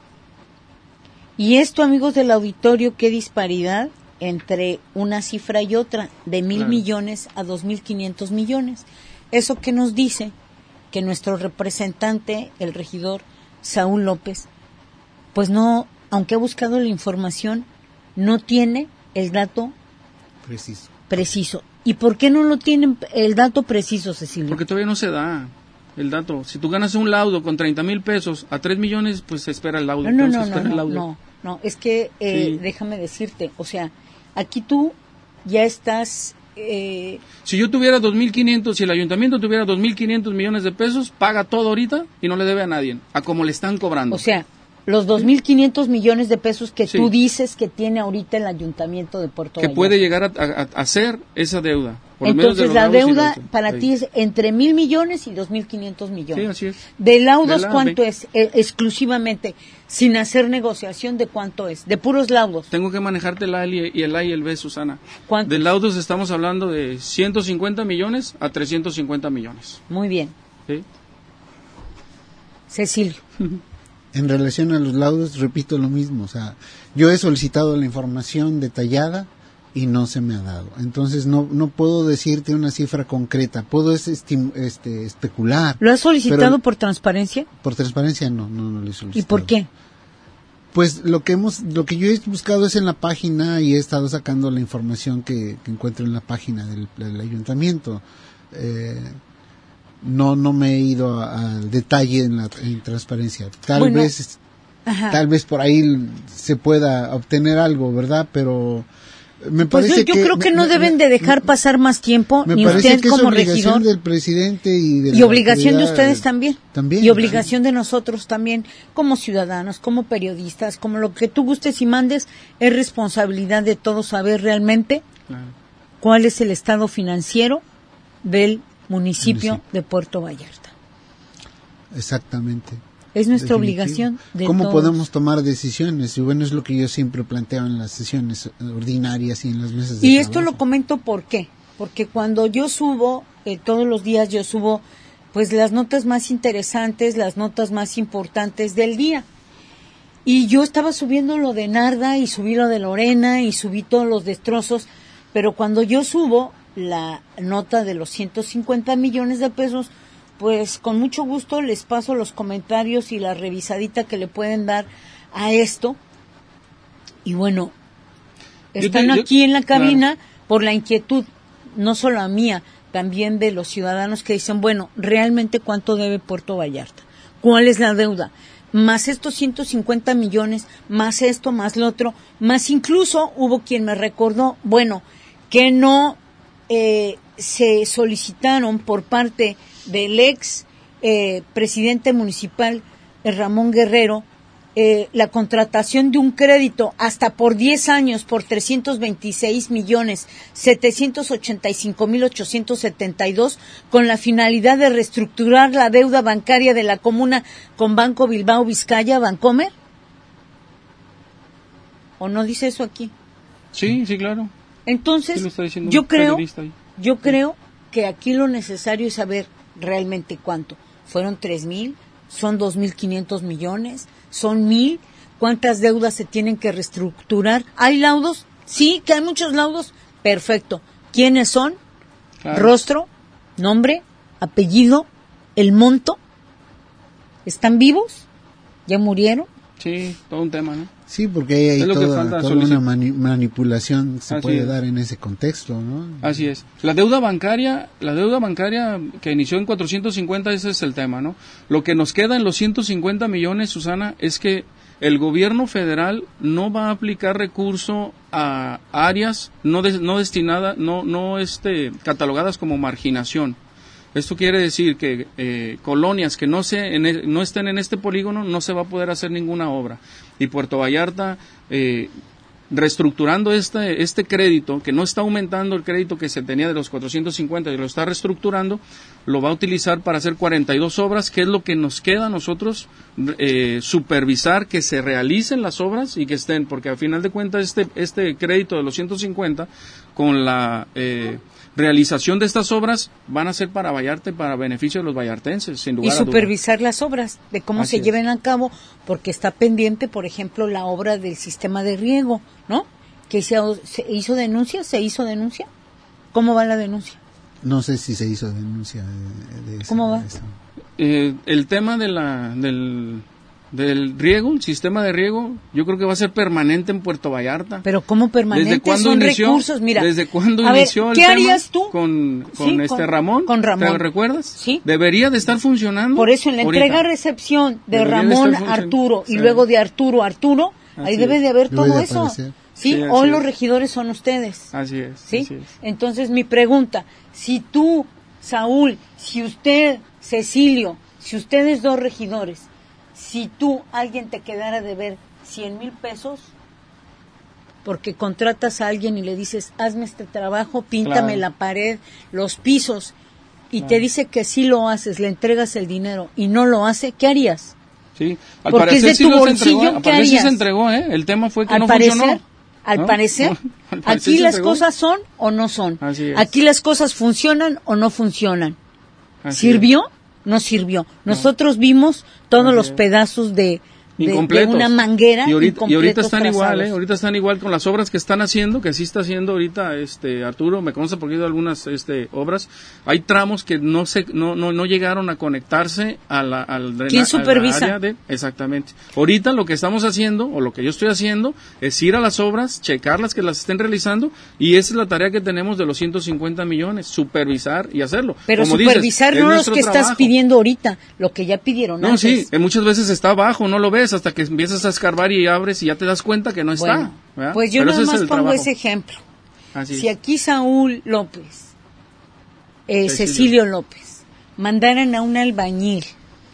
Y esto, amigos del auditorio, qué disparidad entre una cifra y otra, de mil Claro. millones a dos mil quinientos millones. Eso que nos dice que nuestro representante, el regidor Saúl López, pues no, aunque ha buscado la información, no tiene el dato Preciso. preciso. ¿Y por qué no lo tienen el dato preciso, Cecilia? Porque todavía no se da el dato. Si tú ganas un laudo con treinta mil pesos a tres millones, pues se espera el laudo. No, no, Entonces, no, espera no, el no, laudo. no, no, es que eh, Sí. déjame decirte, o sea, aquí tú ya estás Eh, si yo tuviera dos mil quinientos, si el ayuntamiento tuviera dos mil quinientos millones de pesos, paga todo ahorita y no le debe a nadie, a como le están cobrando. O sea, los dos mil quinientos millones de pesos que sí. tú dices que tiene ahorita el ayuntamiento de Puerto Que Vallarta. puede llegar a, a, a hacer esa deuda. Por Entonces de la laudos deuda los, para sí. ti es entre mil millones y dos mil quinientos millones. Sí, así es. ¿De laudos de la, cuánto de... es? Eh, exclusivamente, sin hacer negociación, ¿de cuánto es? De puros laudos. Tengo que manejarte el A y el A y el B, Susana. ¿Cuánto? De laudos estamos hablando de ciento cincuenta millones a trescientos cincuenta millones. Muy bien. ¿Sí? Cecilio. En relación a los laudos, repito lo mismo, o sea, yo he solicitado la información detallada y no se me ha dado. Entonces no no puedo decirte una cifra concreta, puedo es estim, este, especular. ¿Lo has solicitado por transparencia? Por transparencia no, no, no lo he solicitado. ¿Y por qué? Pues lo que hemos, lo que yo he buscado es en la página y he estado sacando la información que, que encuentro en la página del, del ayuntamiento. Eh, no no me he ido al detalle en la en transparencia. Tal bueno, vez ajá. tal vez por ahí se pueda obtener algo, ¿verdad? Pero me pues parece yo, yo que creo que me, no me, deben de dejar pasar más tiempo, me ni parece usted que como es obligación regidor del presidente y de y la obligación de autoridad, ustedes también. también Y obligación de nosotros también, como ciudadanos, como periodistas, como lo que tú gustes y mandes, es responsabilidad de todos saber realmente Claro. cuál es el estado financiero del municipio, Municipio. de Puerto Vallarta. Exactamente. Es nuestra Definitivo. obligación de ¿Cómo todos. podemos tomar decisiones? Y bueno, es lo que yo siempre planteo en las sesiones ordinarias y en las mesas de Y esto trabajo. lo comento ¿por qué? Porque cuando yo subo, eh, todos los días yo subo pues las notas más interesantes, las notas más importantes del día. Y yo estaba subiendo lo de Narda y subí lo de Lorena y subí todos los destrozos, pero cuando yo subo la nota de los ciento cincuenta millones de pesos, pues con mucho gusto les paso los comentarios y la revisadita que le pueden dar a esto. Y bueno, están Yo te, yo, aquí en la cabina claro. por la inquietud, no solo a mía, también de los ciudadanos que dicen, bueno, realmente cuánto debe Puerto Vallarta, cuál es la deuda, más estos ciento cincuenta millones, más esto, más lo otro, más incluso hubo quien me recordó, bueno, que no eh, se solicitaron por parte del ex eh, presidente municipal eh, Ramón Guerrero eh, la contratación de un crédito hasta por diez años por trescientos veintiséis millones setecientos ochenta y cinco mil ochocientos setenta y dos con la finalidad de reestructurar la deuda bancaria de la comuna con Banco Bilbao Vizcaya, Bancomer. ¿O no dice eso aquí? Sí, sí, claro. Entonces, sí lo está diciendo yo un creo, periodista ahí. yo creo que aquí lo necesario es saber realmente cuánto. ¿Fueron tres mil? ¿Son dos mil quinientos millones? ¿Son mil? ¿Cuántas deudas se tienen que reestructurar? ¿Hay laudos? Sí, que hay muchos laudos. Perfecto. ¿Quiénes son? Claro. Rostro, nombre, apellido, el monto. ¿Están vivos? ¿Ya murieron? Sí, todo un tema, ¿no? Sí, porque hay, hay Es lo que toda, falta toda solicitar. una mani- manipulación se Así puede es. dar en ese contexto, ¿no? Así es. La deuda bancaria, la deuda bancaria que inició en cuatrocientos cincuenta, ese es el tema, ¿no? Lo que nos queda en los ciento cincuenta millones, Susana, es que el gobierno federal no va a aplicar recurso a áreas no des, no destinadas, no no este catalogadas como marginación. Esto quiere decir que eh, colonias que no se en el, no estén en este polígono no se va a poder hacer ninguna obra. Y Puerto Vallarta, eh, reestructurando este este crédito, que no está aumentando el crédito que se tenía de los cuatrocientos cincuenta y lo está reestructurando, lo va a utilizar para hacer cuarenta y dos obras, que es lo que nos queda a nosotros eh, supervisar que se realicen las obras y que estén, porque al final de cuentas este este crédito de los ciento cincuenta con la eh, realización de estas obras van a ser para Vallarta y para beneficio de los vallartenses, sin lugar Y a dudas. supervisar las obras, de cómo Así se es. lleven a cabo, porque está pendiente, por ejemplo, la obra del sistema de riego, ¿no? Que se, se hizo denuncia, se hizo denuncia. ¿Cómo va la denuncia? No sé si se hizo denuncia de, de esa, ¿Cómo va? de esa. Eh, el tema de la del del riego, el sistema de riego, yo creo que va a ser permanente en Puerto Vallarta. Pero ¿cómo permanente? ¿Desde cuándo Son inició? recursos, mira. ¿Desde cuándo a ver, inició el ¿qué tema harías tú? con, con Sí, este con- Ramón? con Ramón. ¿Te recuerdas? Sí. Debería de estar funcionando. Por eso en la ahorita. entrega-recepción de Debería de Ramón estar funcionando. Arturo y Sí. luego de Arturo Arturo, ahí Así debe es. de haber Debe todo de eso. aparecer. ¿sí? Sí, Hoy es. los regidores son ustedes. Así es. ¿Sí? Así es. Entonces mi pregunta, si tú, Saúl, si usted, Cecilio, si ustedes dos regidores, si tú, alguien te quedara de ver cien mil pesos, porque contratas a alguien y le dices, hazme este trabajo, píntame Claro. la pared, los pisos, y Claro. te dice que sí lo haces, le entregas el dinero y no lo hace, ¿qué harías? Sí, al Porque parecer es de sí tu los bolsillo, entregó, al ¿qué parecer sí harías? se entregó, ¿eh? El tema fue que Al no parecer, funcionó. al ¿no? parecer, Al parecer aquí se las entregó. cosas son o no son. Así es. Aquí las cosas funcionan o no funcionan. Así ¿Sirvió? No sirvió. Nosotros vimos todos Así los es. pedazos de, de, de Incompletos. una manguera y ahorita, y ahorita incompletos están trazados. igual, ¿eh? Ahorita están igual con las obras que están haciendo, que sí está haciendo ahorita este Arturo, me consta porque he ido a algunas este obras. Hay tramos que no se no no, no llegaron a conectarse a la al drena- ¿Quién a la supervisa? área de exactamente. Ahorita lo que estamos haciendo o lo que yo estoy haciendo es ir a las obras, checarlas que las estén realizando y esa es la tarea que tenemos de los ciento cincuenta millones, supervisar y hacerlo. Pero Como dices, supervisar es no los nuestro que estás trabajo. pidiendo ahorita, lo que ya pidieron No, antes. sí, eh, muchas veces está abajo, no lo ves hasta que empiezas a escarbar y abres y ya te das cuenta que no está. Bueno, ¿verdad? pues yo Pero nada ese es más el pongo trabajo. ese ejemplo. Así Si es. aquí Saúl López, eh, Cecilio. Cecilio López, mandaran a un albañil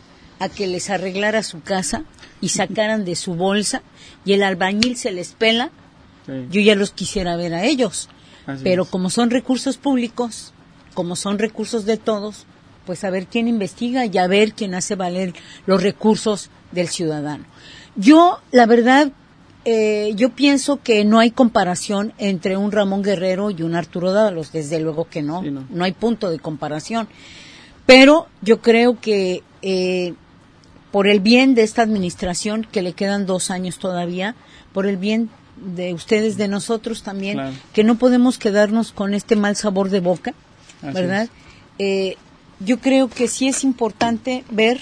a que les arreglara su casa y sacaran de su bolsa y el albañil se les pela, Sí, yo ya los quisiera ver a ellos. así Pero es. como son recursos públicos, como son recursos de todos, pues a ver quién investiga y a ver quién hace valer los recursos del ciudadano. Yo, la verdad, eh, yo pienso que no hay comparación entre un Ramón Guerrero y un Arturo Dávalos, desde luego que no, Sí, no. no hay punto de comparación. Pero yo creo que eh, por el bien de esta administración, que le quedan dos años todavía, por el bien de ustedes, de nosotros también, Claro. que no podemos quedarnos con este mal sabor de boca, Así ¿verdad? Eh, yo creo que sí es importante ver,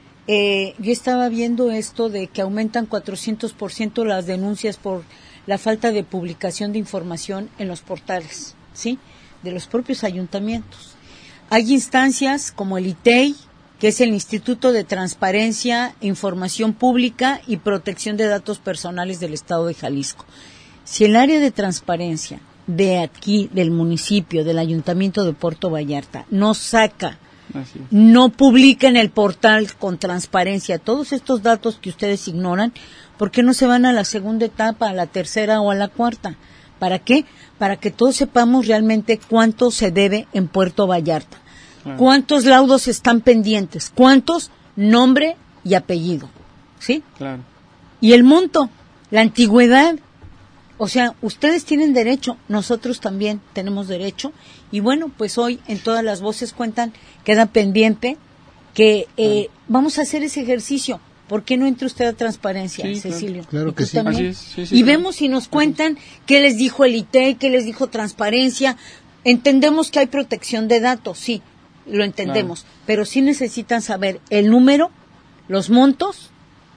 eh, yo estaba viendo esto de que aumentan cuatrocientos por ciento las denuncias por la falta de publicación de información en los portales, ¿sí? De los propios ayuntamientos. Hay instancias como el I T E I, que es el Instituto de Transparencia, Información Pública y Protección de Datos Personales del Estado de Jalisco. Si el área de transparencia de aquí, del municipio, del Ayuntamiento de Puerto Vallarta, no saca, Así es. no publica en el portal con transparencia todos estos datos que ustedes ignoran, ¿por qué no se van a la segunda etapa, a la tercera o a la cuarta? ¿Para qué? Para que todos sepamos realmente cuánto se debe en Puerto Vallarta. Claro. ¿Cuántos laudos están pendientes? ¿Cuántos? Nombre y apellido. ¿Sí? Claro. Y el monto, la antigüedad. O sea, ustedes tienen derecho, nosotros también tenemos derecho. Y bueno, pues hoy en Todas las Voces Cuentan, queda pendiente que eh, vamos a hacer ese ejercicio. ¿Por qué no entra usted a transparencia, Sí, claro. Cecilio? Claro ¿Y que tú sí. también? Así es, sí, sí, y claro. vemos y nos cuentan qué les dijo el I T E I, qué les dijo transparencia. Entendemos que hay protección de datos, sí, lo entendemos. Pero sí necesitan saber el número, los montos,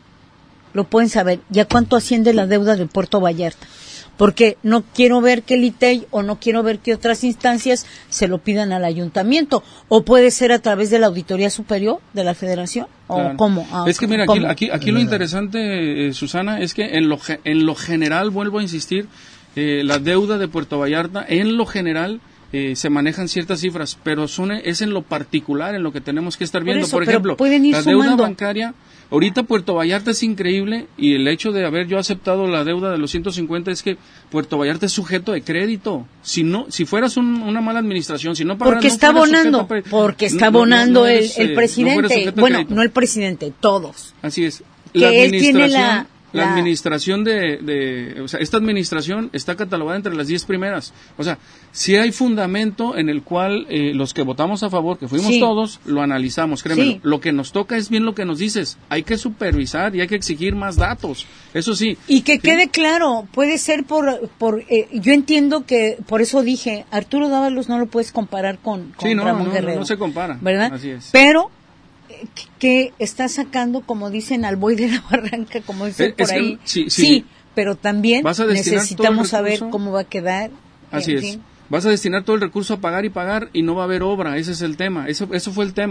lo pueden saber. ¿Ya cuánto asciende la deuda de Puerto Vallarta? Porque no quiero ver que el I T E I o no quiero ver que otras instancias se lo pidan al ayuntamiento. O puede ser a través de la Auditoría Superior de la Federación. ¿O Claro. cómo? Ah, Es que mira, aquí, ¿cómo? aquí, aquí lo interesante, eh, Susana, es que en lo, ge- en lo general, vuelvo a insistir, eh, la deuda de Puerto Vallarta, en lo general, eh, se manejan ciertas cifras, pero son, es en lo particular en lo que tenemos que estar Por viendo. eso, Por pero ejemplo, pueden ir la deuda sumando. bancaria, ahorita Puerto Vallarta es increíble y el hecho de haber yo aceptado la deuda de los ciento cincuenta es que Puerto Vallarta es sujeto de crédito. Si no, si fueras un- una mala administración, si no pagaras, Porque no está fueras sujeto abonando, a pre- porque está no- no- abonando no el, eres, el eh, no fueras presidente. sujeto de Bueno, crédito. no el presidente, todos. Así es. Que La él tiene administración, la- la la- administración de, de, o sea, esta administración está catalogada entre las diez primeras. O sea, si hay fundamento en el cual eh, los que votamos a favor, que fuimos Sí. todos, lo analizamos, créemelo. Sí. Lo que nos toca es bien lo que nos dices. Hay que supervisar y hay que exigir más datos. Eso sí. Y que Sí. quede claro, puede ser por, por eh, yo entiendo que, por eso dije, Arturo Dávalos no lo puedes comparar con, con Sí, no, Ramón no, no, Guerrero. no se compara. ¿Verdad? Así es. Pero eh, que está sacando, como dicen, al buey de la barranca, como dicen Eh, es por que, ahí. sí, sí. pero también Vas a destinar necesitamos todo el saber recurso. cómo va a quedar. Así en es. fin. Vas a destinar todo el recurso a pagar y pagar y no va a haber obra. Ese es el tema. Eso, eso fue el tema.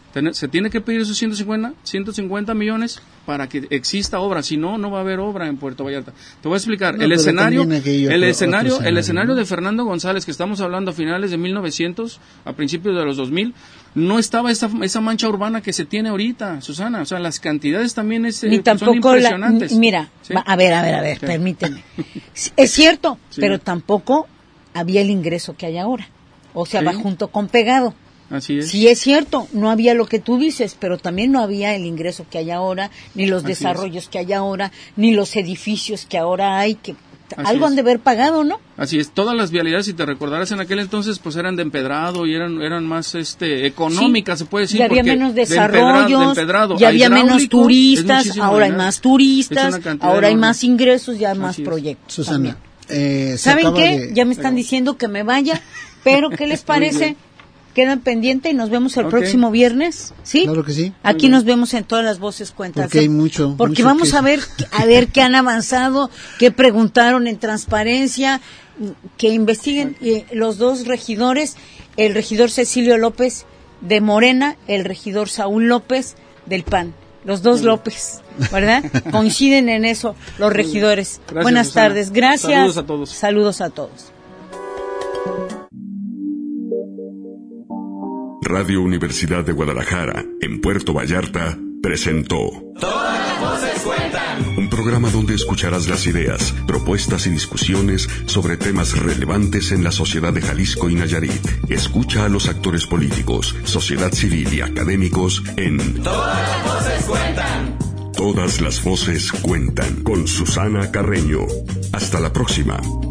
Se tiene que pedir esos ciento cincuenta millones para que exista obra, si no, no va a haber obra en Puerto Vallarta. Te voy a explicar, no, el escenario, aquello, el escenario, escenario, el escenario ¿no? de Fernando González, que estamos hablando a finales de mil novecientos, a principios de los dos mil, no estaba esa, esa mancha urbana que se tiene ahorita, Susana, o sea, las cantidades también es, Ni son tampoco impresionantes. La, mira, ¿sí? va, a ver, a ver, a ver, ¿Qué? Permíteme. Es cierto, Sí. pero tampoco había el ingreso que hay ahora. O sea, Sí. va junto con pegado. Así es. Sí es cierto, no había lo que tú dices, pero también no había el ingreso que hay ahora, ni los Así desarrollos que hay ahora, ni los edificios que ahora hay, que Así algo es. han de haber pagado, ¿no? Así es, todas las vialidades, si te recordarás en aquel entonces, pues eran de empedrado y eran eran más este económicas, Sí, se puede decir. ya había porque menos de empedrado- desarrollos, de empedrado ya a había menos hidráulico, es turistas, muchísimo ahora hay dinero. más Es turistas, una cantidad ahora hay enorme. más ingresos y hay más Así es. proyectos. Susana, también. eh, se ¿Saben acaba qué? de- Ya me están diciendo que me vaya, pero ¿qué les parece? Quedan pendientes y nos vemos el Ok. próximo viernes, ¿sí? Claro que sí. Aquí nos vemos en todas las voces cuentas. Porque hay mucho, Porque mucho vamos que- a ver, a ver qué han avanzado, qué preguntaron en transparencia, que investiguen eh, los dos regidores, el regidor Cecilio López de Morena, el regidor Saúl López del P A N. Los dos López, ¿verdad? Coinciden en eso los regidores. Gracias, Buenas Susana. tardes, gracias. Saludos a todos. Saludos a todos. Radio Universidad de Guadalajara, en Puerto Vallarta, presentó Todas las voces cuentan. un programa donde escucharás las ideas, propuestas y discusiones sobre temas relevantes en la sociedad de Jalisco y Nayarit. Escucha a los actores políticos, sociedad civil y académicos en Todas las voces cuentan. Todas las voces cuentan con Susana Carreño. Hasta la próxima.